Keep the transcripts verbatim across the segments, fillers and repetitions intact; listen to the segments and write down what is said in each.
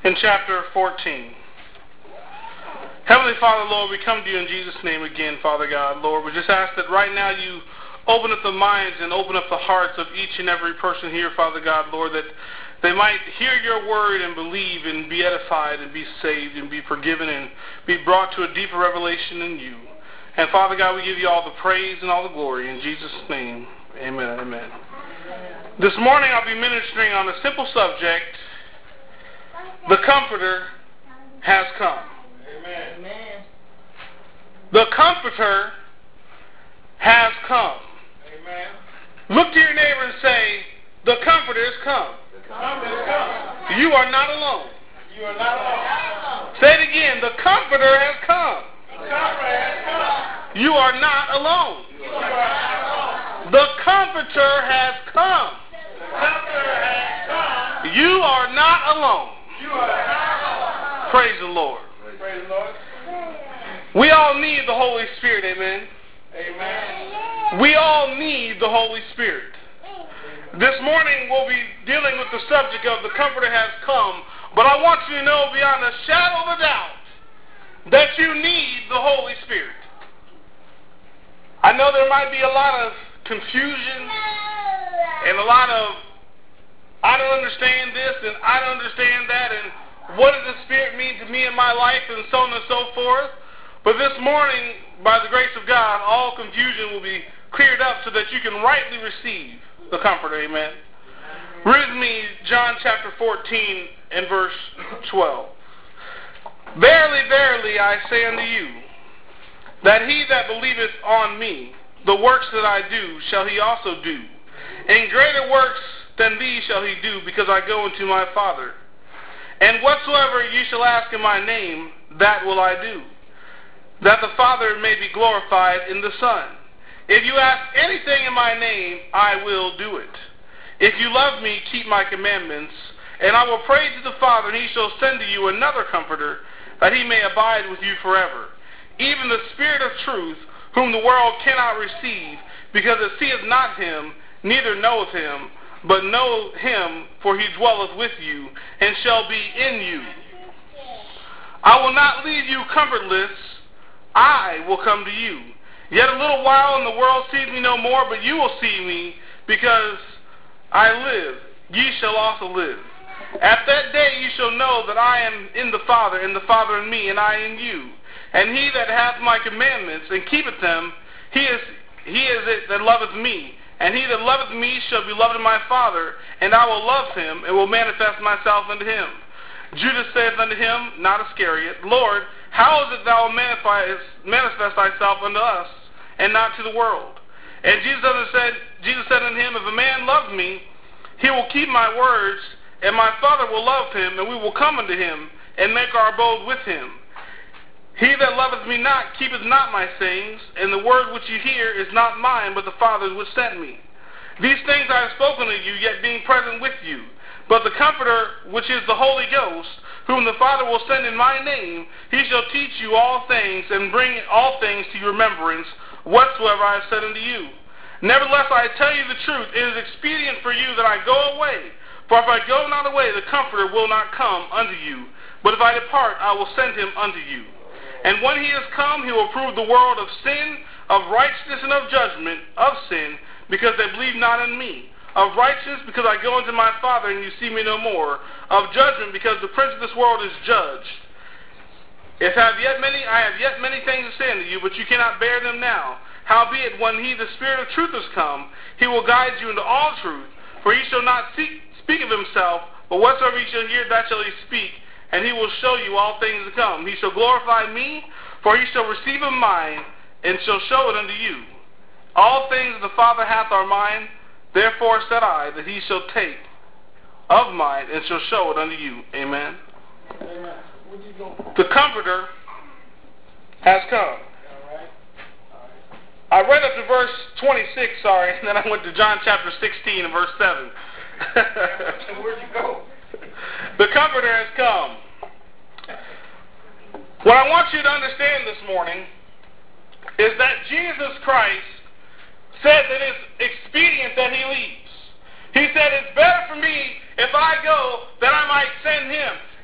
in chapter fourteen. Heavenly Father, Lord, we come to you in Jesus' name again, Father God. Lord, we just ask that right now you open up the minds and open up the hearts of each and every person here, Father God, Lord, that they might hear your word and believe and be edified and be saved and be forgiven and be brought to a deeper revelation in you. And Father God, we give you all the praise and all the glory in Jesus' name. Amen. Amen. This morning I'll be ministering on a simple subject: the Comforter has come. Amen. The Comforter has come. Amen. Look to your neighbor and say, the Comforter has come. The Comforter has come. You are not alone. You are not alone. Say it again. The Comforter has come. The Comforter has come. You are not alone. You are not alone. The Comforter has come. The Comforter has come. You are not alone. You are not alone. Praise the Lord. Praise the Lord. We all need the Holy Spirit, amen? Amen. We all need the Holy Spirit. This morning we'll be dealing with the subject of the Comforter has come, but I want you to know beyond a shadow of a doubt that you need the Holy Spirit. I know there might be a lot of confusion and a lot of I don't understand this and I don't understand that and what does the Spirit mean to me in my life and so on and so forth. But this morning, by the grace of God, all confusion will be cleared up so that you can rightly receive the Comforter. Amen. Read with me John chapter fourteen and verse twelve. Verily, verily, I say unto you, that he that believeth on me, the works that I do, shall he also do. And greater works than these shall he do, because I go unto my Father. And whatsoever you shall ask in my name, that will I do, that the Father may be glorified in the Son. If you ask anything in my name, I will do it. If you love me, keep my commandments, and I will pray to the Father, and he shall send to you another Comforter, that he may abide with you forever, even the Spirit of truth, whom the world cannot receive, because it seeth not him, neither knoweth him, but know him, for he dwelleth with you, and shall be in you. I will not leave you comfortless, I will come to you. Yet a little while, and the world sees me no more, but you will see me, because I live. Ye shall also live. At that day you shall know that I am in the Father, and the Father in me, and I in you. And he that hath my commandments, and keepeth them, he is, he is it that loveth me. And he that loveth me shall be loved of my Father, and I will love him, and will manifest myself unto him. Judas saith unto him, not Iscariot, Lord, how is it thou manifest, manifest thyself unto us, and not to the world? And Jesus said, Jesus said unto him, if a man love me, he will keep my words, and my Father will love him, and we will come unto him, and make our abode with him. He that loveth me not keepeth not my sayings, and the word which you hear is not mine, but the Father's which sent me. These things I have spoken to you, yet being present with you. But the Comforter, which is the Holy Ghost, whom the Father will send in my name, he shall teach you all things, and bring all things to your remembrance, whatsoever I have said unto you. Nevertheless, I tell you the truth, it is expedient for you that I go away. For if I go not away, the Comforter will not come unto you. But if I depart, I will send him unto you. And when he is come, he will prove the world of sin, of righteousness, and of judgment, of sin, because they believe not in me. Of righteousness, because I go unto my Father, and you see me no more. Of judgment, because the prince of this world is judged. If I have yet many, I have yet many things to say unto you, but you cannot bear them now. Howbeit, when he, the Spirit of truth, is come, he will guide you into all truth. For he shall not seek, speak of himself, but whatsoever he shall hear, that shall he speak. And he will show you all things to come. He shall glorify me, for he shall receive of mine, and shall show it unto you. All things the Father hath are mine, therefore said I, that he shall take of mine, and shall show it unto you. Amen. Amen. The Comforter has come. All right. All right. I read up to verse twenty-six, sorry, and then I went to John chapter sixteen and verse seven. Where'd you go? The Comforter has come. What I want you to understand this morning is that Jesus Christ said that it's expedient that he leaves. He said, it's better for me if I go that I might send him. Meaning that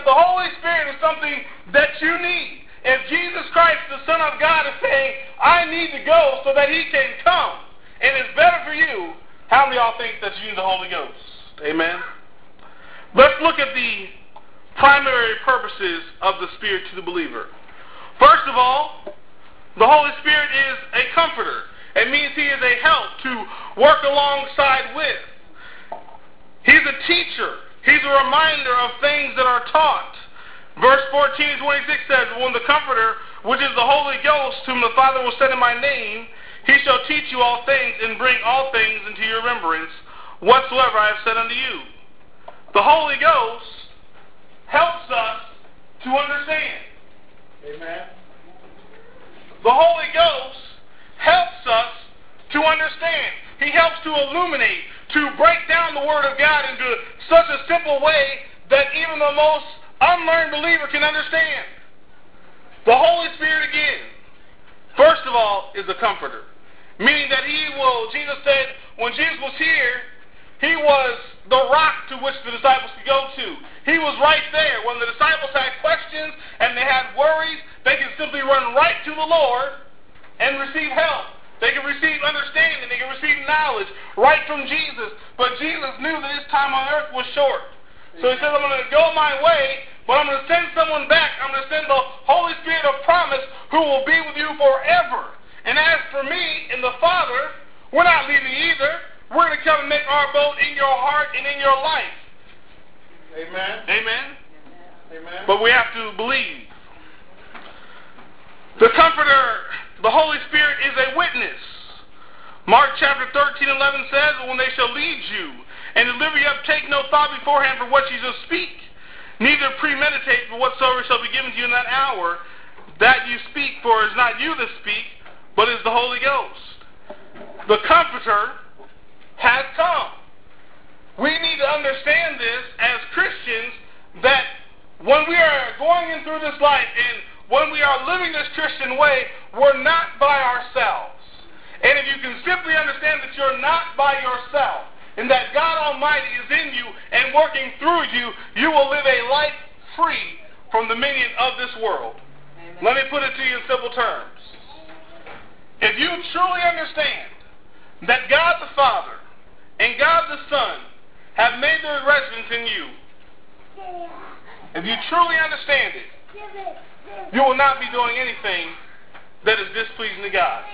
that the Holy Spirit is something that you need. If Jesus Christ, the Son of God, is saying, I need to go so that he can come, and it's better for you, how many of y'all think that you need the Holy Ghost? Amen? Let's look at the primary purposes of the Spirit to the believer. First of all, the Holy Spirit is a comforter. It means he is a help to work alongside with. He's a teacher. He's a reminder of things that are taught. Verse fourteen and twenty-six says, when the Comforter, which is the Holy Ghost, whom the Father will send in my name, he shall teach you all things and bring all things into your remembrance, whatsoever I have said unto you. The Holy Ghost helps us to understand. Amen. The Holy Ghost helps us to understand. He helps to illuminate, to break down the Word of God into such a simple way that even the most unlearned believer can understand. The Holy Spirit, again, first of all, is a comforter. Meaning that he will, Jesus said, when Jesus was here, he was the rock to which the disciples could go to. He was right there. When the disciples had questions and they had worries, they could simply run right to the Lord and receive help. They could receive understanding. They could receive knowledge right from Jesus. But Jesus knew that his time on earth was short. So he said, I'm going to go my way, but I'm going to send someone back. I'm going to send the Holy Spirit of promise who will be with you forever. And as for me and the Father, we're not leaving either. We're going to come and make our abode in your heart and in your life. Amen. Amen. Amen. But we have to believe. The Comforter, the Holy Spirit, is a witness. Mark chapter thirteen, eleven says, when they shall lead you and deliver you up, take no thought beforehand for what you shall speak, neither premeditate for whatsoever shall be given to you in that hour that you speak, for it is not you that speak, but is the Holy Ghost. The Comforter has come. We need to understand this as Christians, that when we are going in through this life and when we are living this Christian way, we're not by ourselves. And if you can simply understand that you're not by yourself, and that God Almighty is in you and working through you, you will live a life free from the minion of this world. Amen. Let me put it to you in simple terms. If you truly understand that God the Father and God the Son have made their residence in you, if you truly understand it, you will not be doing anything that is displeasing to God.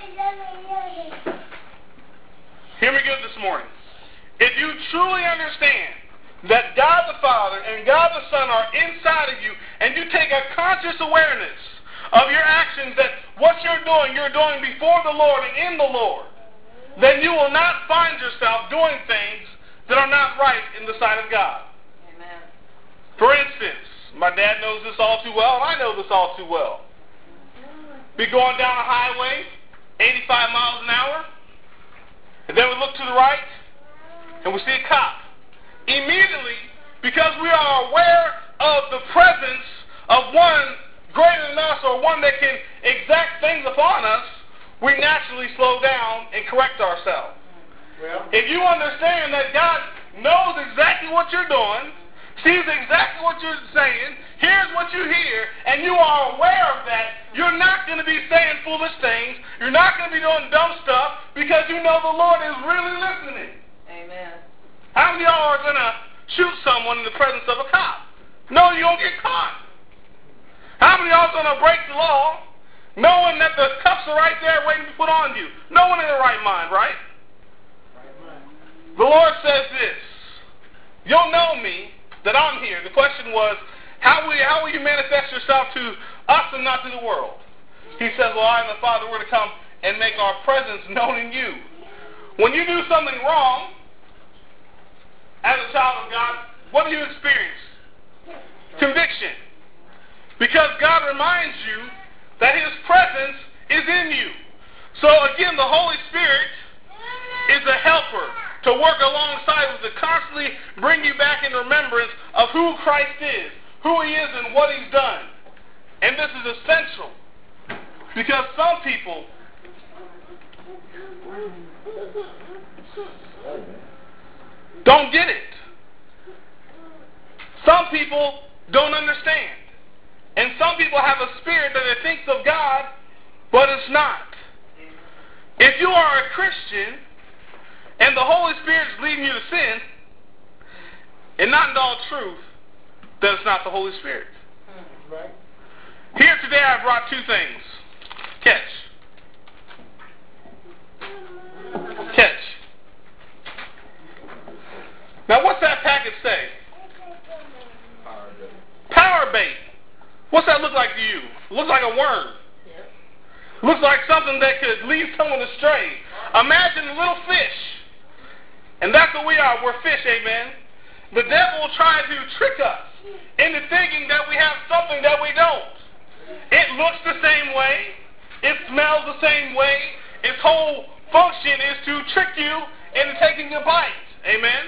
Hear me good this morning. If you truly understand that God the Father and God the Son are inside of you, and you take a conscious awareness of your actions, that what you're doing, you're doing before the Lord and in the Lord, then you will not find yourself doing things that are not right in the sight of God. Amen. For instance, my dad knows this all too well, and I know this all too well. Be going down a highway, eighty-five miles an hour, and then we look to the right, and we see a cop. Immediately, because we are aware of the presence of one greater than us, or one that can exact things upon us, we naturally slow down and correct ourselves. Well, if you understand that God knows exactly what you're doing, sees exactly what you're saying, hears what you hear, and you are aware of that, you're not going to be saying foolish things. You're not going to be doing dumb stuff, because you know the Lord is really listening. Amen. How many of y'all are going to shoot someone in the presence of a cop? No, you don't get caught. How many of y'all are going to break the law knowing that the cuffs are right there waiting to put on you? No one in their right mind, right? The Lord says this. You'll know me, that I'm here. The question was, how will, you, how will you manifest yourself to us and not to the world? He says, well, I and the Father, we're going to come and make our presence known in you. When you do something wrong, as a child of God, what do you experience? Conviction. Because God reminds you that his presence is in you. So again, the Holy Spirit is a helper to work alongside with, to constantly bring you back in remembrance of who Christ is, who he is, and what he's done. And this is essential, because some people don't get it. Some people don't understand. And some people have a spirit that it thinks of God, but it's not. If you are a Christian and the Holy Spirit is leading you to sin and not in all truth, then it's not the Holy Spirit. Right. Here today I brought two things. Catch. Catch. Now what's that package say? Power bait. What's that look like to you? It looks like a worm. Yep. Looks like something that could lead someone astray. Imagine a little fish. And that's what we are. We're fish, amen. The devil will try to trick us into thinking that we have something that we don't. It looks the same way. It smells the same way. Its whole function is to trick you into taking a bite. Amen?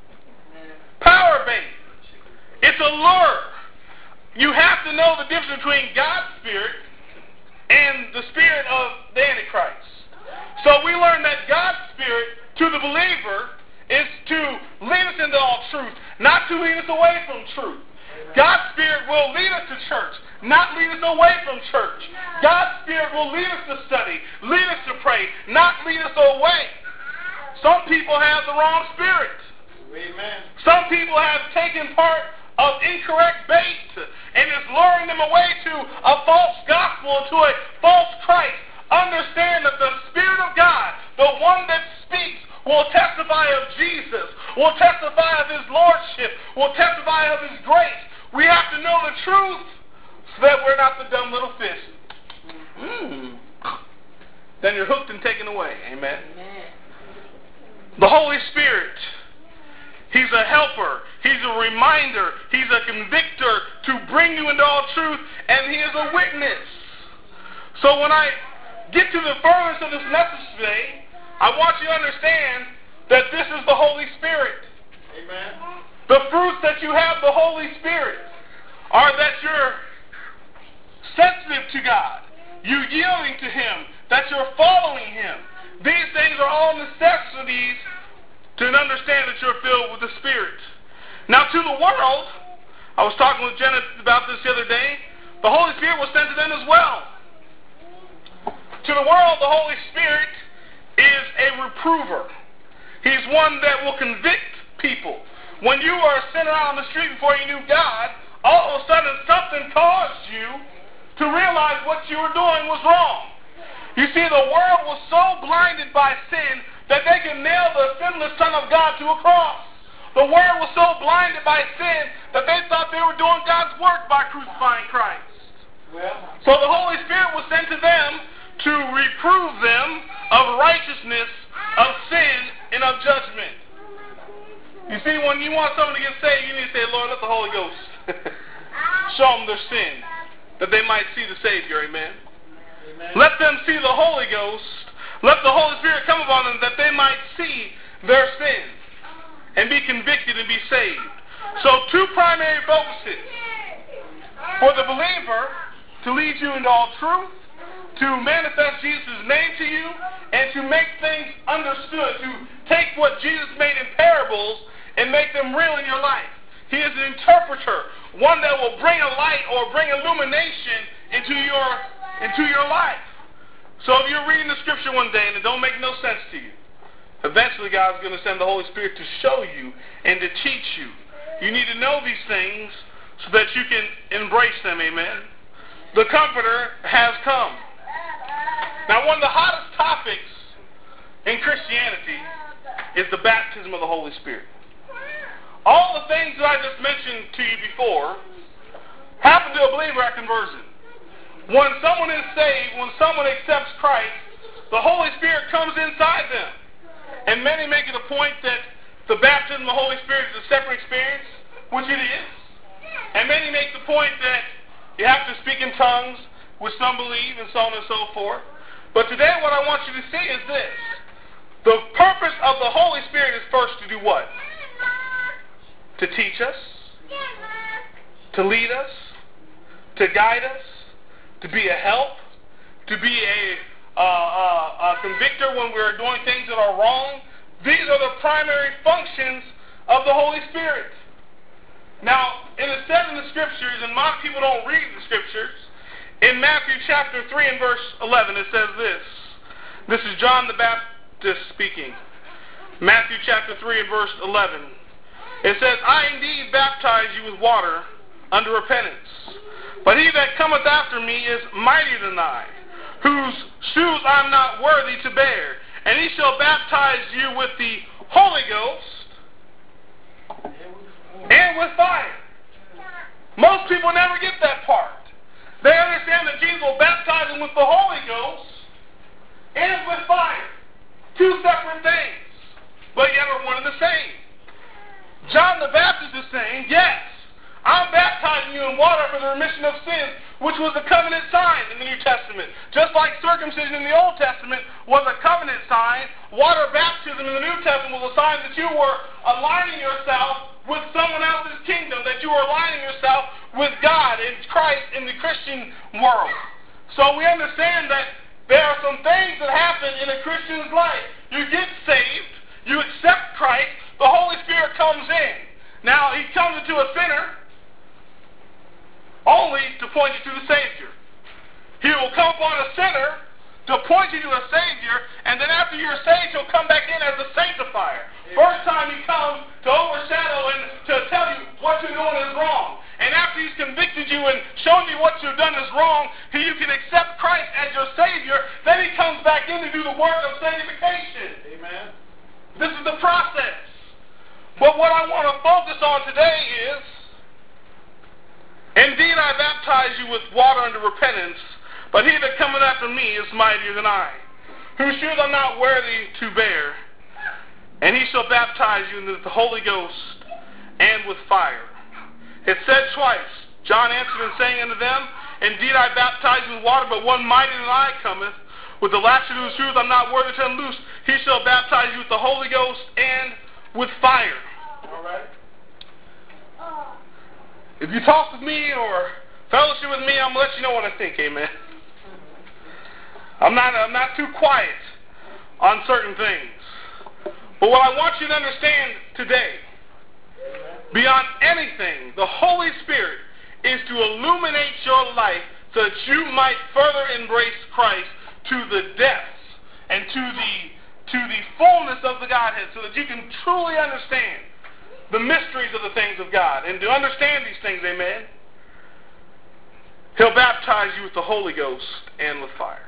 Power bait. It's a lure. You have to know the difference between God's spirit and the spirit of the Antichrist. So we learn that God's spirit to the believer is to lead us into all truth, not to lead us away from truth. God's spirit will lead us to church, not lead us away from church. God's spirit will lead us to study, lead us to pray, not lead us away. Some people have the wrong spirit. Amen. Some people have taken part of incorrect bait and is luring them away to a false gospel, to a false Christ. Understand that the Spirit of God, the one that speaks, will testify of Jesus, will testify of his lordship, will testify of his grace. We have to know the truth so that we're not the dumb little fish. Mm. Then you're hooked and taken away. Amen. Amen. The Holy Spirit, he's a helper. He's a reminder. He's a convictor to bring you into all truth, and he is a witness. So when I get to the furthest of this message today, I want you to understand that this is the Holy Spirit. Amen. The fruits that you have the Holy Spirit are that you're sensitive to God, you yielding to him, that you're following him. These things are all necessities to understand that you're filled with the Spirit. Now to the world, I was talking with Jenna about this the other day, the Holy Spirit was sent to them as well. To the world, the Holy Spirit is a reprover. He's one that will convict people. When you are sitting out on the street before you knew God, all of a sudden something caused you to realize what you were doing was wrong. You see, the world was so blinded by sin that they could nail the sinless Son of God to a cross. The world was so blinded by sin that they thought they were doing God's work by crucifying Christ. Well, so the Holy Spirit was sent to them to reprove them of righteousness, of sin, and of judgment. You see, when you want someone to get saved, you need to say, Lord, let the Holy Ghost show them their sin, that they might see the Savior. Amen. Amen. Let them see the Holy Ghost. Let the Holy Spirit come upon them that they might see their sins and be convicted and be saved. So two primary focuses. For the believer, to lead you into all truth, to manifest Jesus' name to you, and to make things understood, to take what Jesus made in parables and make them real in your life. He is an interpreter, one that will bring a light or bring illumination into your, into your life. So if you're reading the scripture one day and it don't make no sense to you, eventually God's going to send the Holy Spirit to show you and to teach you. You need to know these things so that you can embrace them, amen. The Comforter has come. Now, one of the hottest topics in Christianity is the baptism of the Holy Spirit. All the things that I just mentioned to you before happen to a believer at conversion. When someone is saved, when someone accepts Christ, the Holy Spirit comes inside them. And many make it a point that the baptism of the Holy Spirit is a separate experience, which it is. And many make the point that you have to speak in tongues, which some believe, and so on and so forth. But today what I want you to see is this. The purpose of the Holy Spirit is first to do what? To teach us, to lead us, to guide us, to be a help, to be a, uh, uh, a convictor when we're doing things that are wrong. These are the primary functions of the Holy Spirit. Now, it is said in the scriptures, and a lot of people don't read the scriptures, in Matthew chapter three and verse eleven, it says this. This is John the Baptist speaking. Matthew chapter three and verse eleven. It says, I indeed baptize you with water unto repentance. But he that cometh after me is mightier than I, whose shoes I am not worthy to bear. And he shall baptize you with the Holy Ghost and with fire. Most people never get that part. They understand that Jesus will baptize them with the Holy Ghost and with fire. Two separate things, but yet are one and the same. John the Baptist is saying, yes, I'm baptizing you in water for the remission of sins, which was a covenant sign in the New Testament. Just like circumcision in the Old Testament was a covenant sign, water baptism in the New Testament was a sign that you were aligning yourself with someone else's kingdom, that you were aligning yourself with God and Christ in the Christian world. So we understand that there are some things that happen in a Christian's life. You get saved, you accept Christ, the Holy Spirit comes in. Now, he comes into a sinner only to point you to the Savior. He will come upon a sinner to point you to a Savior, and then after you're saved, he'll come back in as a sanctifier. First time he comes to overshadow and to tell you what you're doing is wrong. And after he's convicted you and shown you what you've done is wrong, you can accept Christ as your Savior, then he comes back in to do the work of sanctification. Amen. This is the process. But what I want to focus on today is, indeed I baptize you with water unto repentance, but he that cometh after me is mightier than I, whose shoes I'm not worthy to bear. And he shall baptize you with the Holy Ghost and with fire. It said twice, John answered and saying unto them, indeed I baptize you with water, but one mightier than I cometh, with the latchet of whose shoes I'm not worthy to unloose. He shall baptize you with the Holy Ghost and with fire. All right. If you talk with me or fellowship with me, I'm going to let you know what I think, amen. I'm not, I'm not too quiet on certain things. But what I want you to understand today, beyond anything, the Holy Spirit is to illuminate your life so that you might further embrace Christ to the depths and to the, to the fullness of the Godhead, so that you can truly understand the mysteries of the things of God. And to understand these things, amen, he'll baptize you with the Holy Ghost and with fire.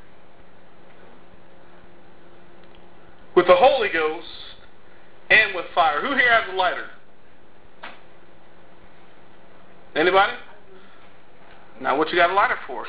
With the Holy Ghost and with fire. Who here has a lighter? Anybody? Now what you got a lighter for?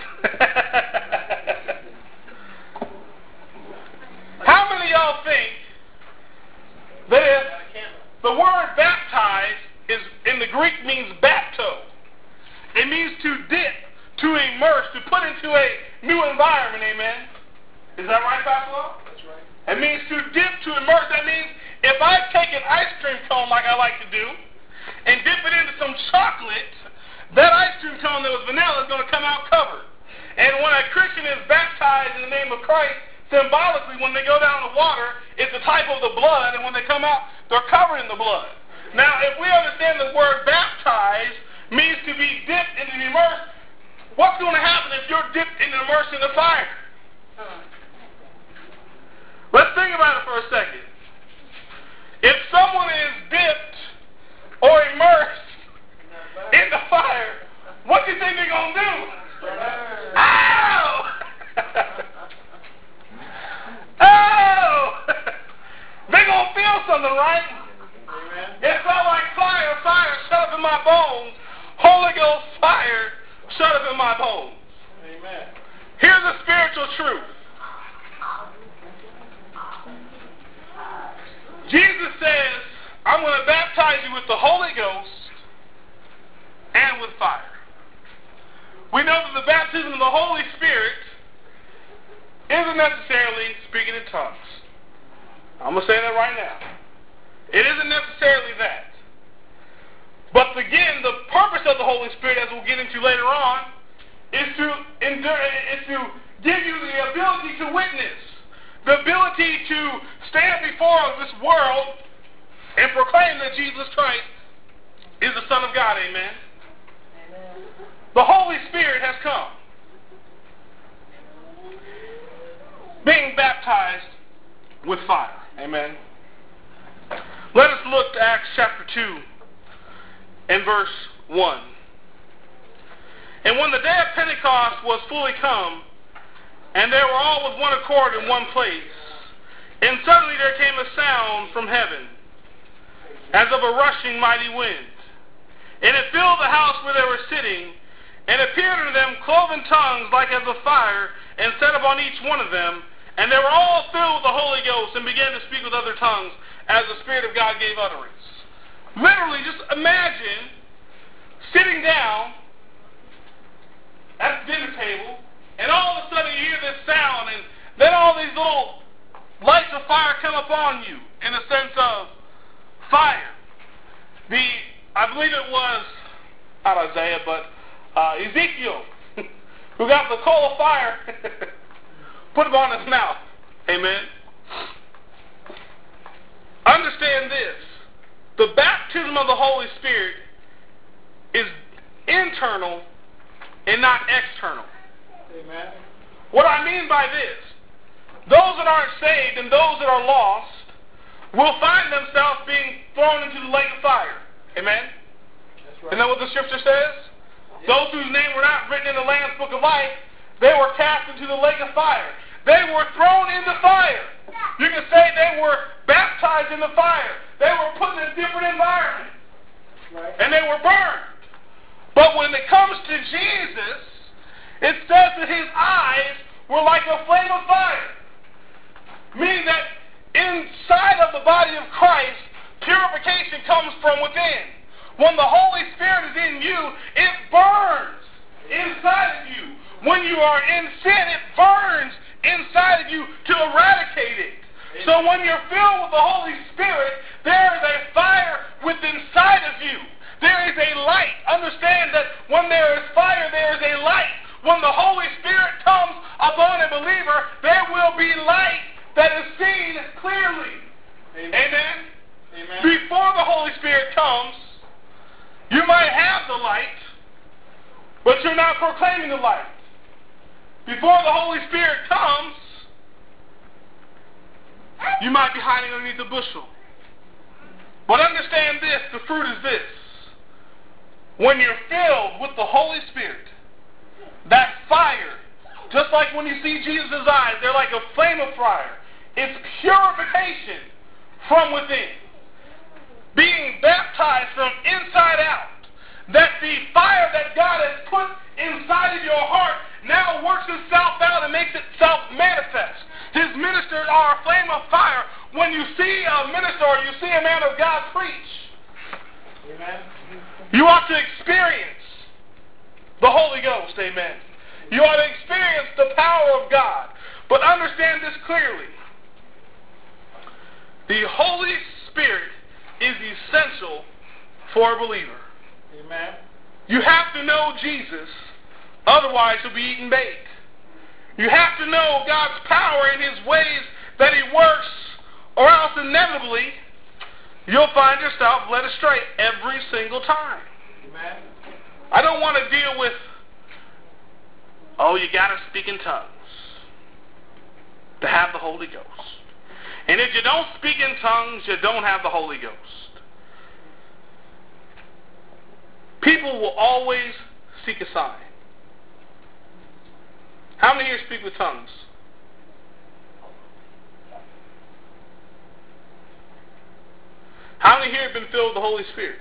How many of y'all think that if the word baptize is in the Greek means bapto? It means to dip, to immerse, to put into a new environment, amen? Is that right, Pastor Law? That's right. It means to dip, to immerse. That means if I take an ice cream cone like I like to do and dip it into some chocolate, that ice cream cone that was vanilla is going to come out covered. And when a Christian is baptized in the name of Christ, symbolically, when they go down the water, it's a type of the blood, and when they come out, they're covered in the blood. Now, if we understand the word baptize means to be dipped and immersed, what's going to happen if you're dipped and immersed in the fire? Let's think about it for a second. If someone is dipped or immersed in the fire, what do you think they're going to do? Ow! Oh! They're going to feel something, right? Amen. It felt like fire, fire shut up in my bones. Holy Ghost fire shut up in my bones. Amen. Here's a spiritual truth. Jesus says, I'm going to baptize you with the Holy Ghost and with fire. We know that the baptism of the Holy Spirit isn't necessarily speaking in tongues. I'm going to say that right now. It isn't necessarily that. But again, the purpose of the Holy Spirit, as we'll get into later on, is to endure, is to give you the ability to witness, the ability to stand before this world and proclaim that Jesus Christ is the Son of God. Amen. Amen. The Holy Spirit has come. Being baptized with fire. Amen. Let us look to Acts chapter two and verse one. And when the day of Pentecost was fully come, and they were all with one accord in one place, and suddenly there came a sound from heaven, as of a rushing mighty wind. And it filled the house where they were sitting, and appeared unto them cloven tongues like as of fire, and set upon each one of them. And they were all filled with the Holy Ghost, and began to speak with other tongues, as the Spirit of God gave utterance. Literally, just imagine sitting down at the dinner table, and all of a sudden you hear this sound, and then all these little lights of fire come upon you, in the sense of fire. The, I believe it was, not Isaiah, but uh, Ezekiel, who got the coal of fire, put it on his mouth. Amen. Understand this. The baptism of the Holy Spirit is internal and not external. Amen. What I mean by this, those that aren't saved and those that are lost will find themselves being thrown into the lake of fire. Amen? That's right. Isn't that what the scripture says? Yeah. Those whose name were not written in the Lamb's book of life, they were cast into the lake of fire. They were thrown in the fire. You can say they were baptized in the fire. They were put in a different environment. Right. And they were burned. But when it comes to Jesus, it says that his eyes were like a flame of fire. Meaning that inside of the body of Christ, purification comes from within. When the Holy Spirit is in you, it burns inside of you. When you are in sin, it burns inside of you to eradicate it. Amen. So when you're filled with the Holy Spirit, there is a fire within inside of you. There is a light. Understand that when there is fire, there is a light. When the Holy Spirit comes upon a believer, there will be light that is seen clearly. Amen. Amen. Amen. Before the Holy Spirit comes, you might have the light, but you're not proclaiming the light. Before the Holy Spirit comes, you might be hiding underneath a bushel. But understand this, the fruit is this. When you're filled with the Holy Spirit, that fire, just like when you see Jesus' eyes, they're like a flame of fire. It's purification from within. Being baptized from inside out. That the fire that God has put inside of your heart now works itself out and makes itself manifest. His ministers are a flame of fire. When you see a minister or you see a man of God preach, amen, you ought to experience the Holy Ghost, amen. You ought to experience the power of God. But understand this clearly. The Holy Spirit is essential for a believer. Amen. You have to know Jesus, otherwise you'll be eaten bait. You have to know God's power in his ways that he works, or else inevitably you'll find yourself led astray every single time. Amen. I don't want to deal with, oh, you got to speak in tongues to have the Holy Ghost. And if you don't speak in tongues, you don't have the Holy Ghost. People will always seek a sign. How many here speak with tongues? How many here have been filled with the Holy Spirit?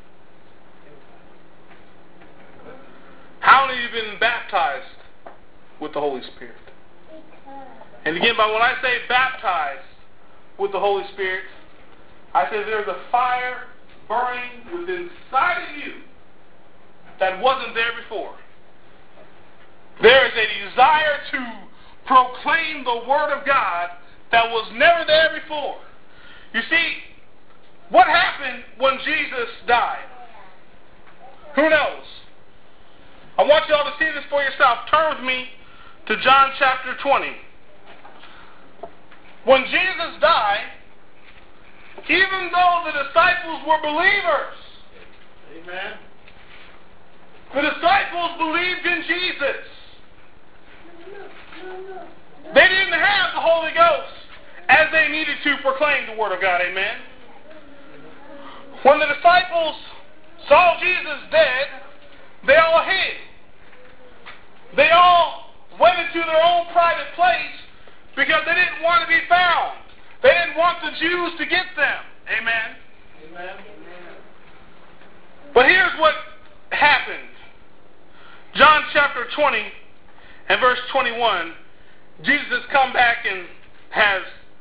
How many of you have been baptized with the Holy Spirit? And again, by when I say baptized with the Holy Spirit, I say there's a fire burning within inside of you that wasn't there before. There is a desire to proclaim the Word of God that was never there before. You see, what happened when Jesus died? Who knows? I want you all to see this for yourself. Turn with me to John chapter twenty. When Jesus died, even though the disciples were believers, Amen. The disciples believed in Jesus. They didn't have the Holy Ghost as they needed to proclaim the Word of God. Amen. When the disciples saw Jesus dead, they all hid. They all went into their own private place because they didn't want to be found. They didn't want the Jews to get them. Amen. Amen. But here's what happened. John chapter twenty and verse twenty-one, Jesus has come back and has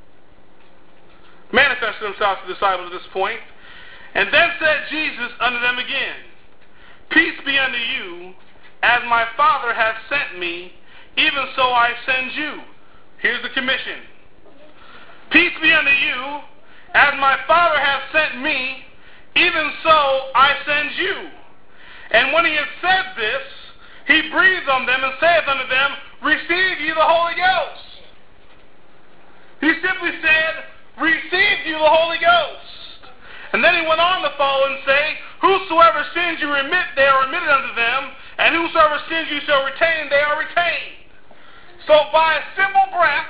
manifested himself to the disciples at this point. And then said Jesus unto them again, Peace be unto you, as my Father hath sent me, even so I send you. Here's the commission. Peace be unto you, as my Father hath sent me, even so I send you. And when he had said this, he breathed on them and saith unto them, Receive ye the Holy Ghost. He simply said, Receive ye the Holy Ghost. And then he went on to follow and say, Whosoever sins you remit, they are remitted unto them, and whosoever sins you shall retain, they are retained. So by a simple breath,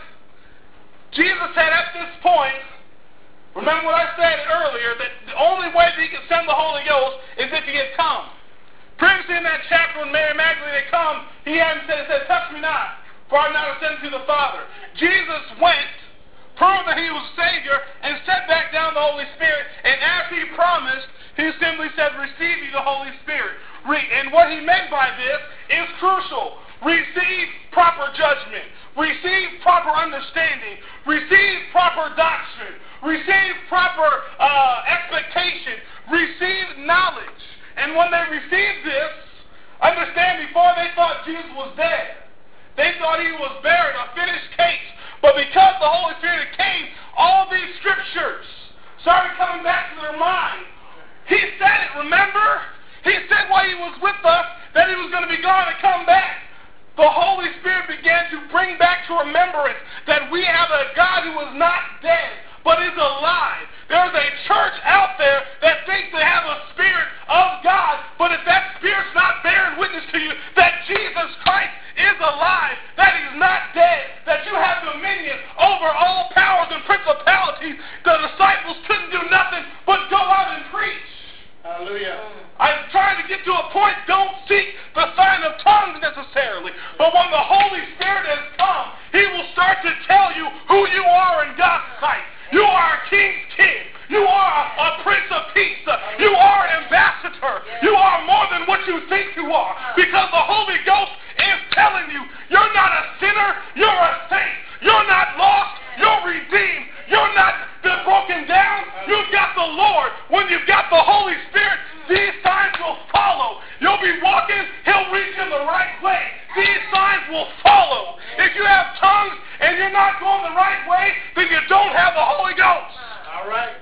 Jesus said at this point, remember what I said earlier, that the only way that he could send the Holy Ghost is if he had come. Previously in that chapter when Mary Magdalene had come, he hadn't said, he said, Touch me not, for I am not ascended to the Father. Jesus went, proved that he was Savior, and sent back down the Holy Spirit, and as he promised, he simply said, Receive ye the Holy Spirit. Re- and what he meant by this is crucial. Receive proper judgment. Receive proper understanding. Receive proper doctrine. Receive proper uh, expectation. Receive knowledge. And when they received this, understand, before they thought Jesus was dead. They thought he was buried, a finished case. But because the Holy Spirit came, all these scriptures started coming back to their mind. He said it, remember? He said while he was with us that he was going to be gone and come back. The Holy Spirit began to bring back to remembrance that we have a God who is not dead, but is alive. There's a church out there that thinks they have a spirit of God, but if that spirit's not bearing witness to you that Jesus Christ is alive, that he's not dead, that you have dominion over all powers and principalities, the disciples couldn't do nothing but go out and preach. Hallelujah. I'm trying to get to a point, don't seek the sign of tongues necessarily, but when the Holy Spirit has come, he will start to tell you who you are in God's sight. You are a king's king. You are a, a prince of peace. You are an ambassador. You are more than what you think you are, because the Holy Ghost is telling you you're not a sinner, you're a saint. You're not lost, you're redeemed. You're not been broken down, you've got the Lord. When you've got the Holy Spirit, these signs will follow. You'll be walking, he'll reach in the right way. These signs will follow. If you have tongues and you're not going the right way, then you don't have the Holy Ghost. All right.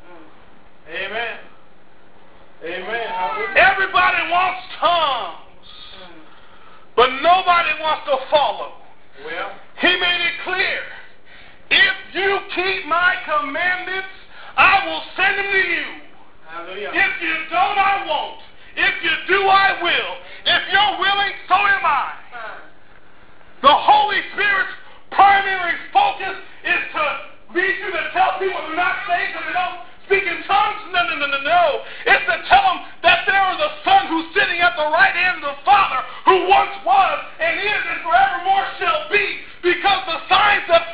Amen. Amen. Everybody wants tongues, but nobody wants to follow. Well, he made it clear. If you keep my commandments, I will send them to you. Hallelujah. If you don't, I won't. If you do, I will. If you're willing, so am I. The Holy Spirit's primary focus is to lead you to tell people they're not saved because they don't speak in tongues. No, no, no, no, no. It's to tell them that there is a Son who's sitting at the right hand of the Father, who once was and is and forevermore shall be, because the signs have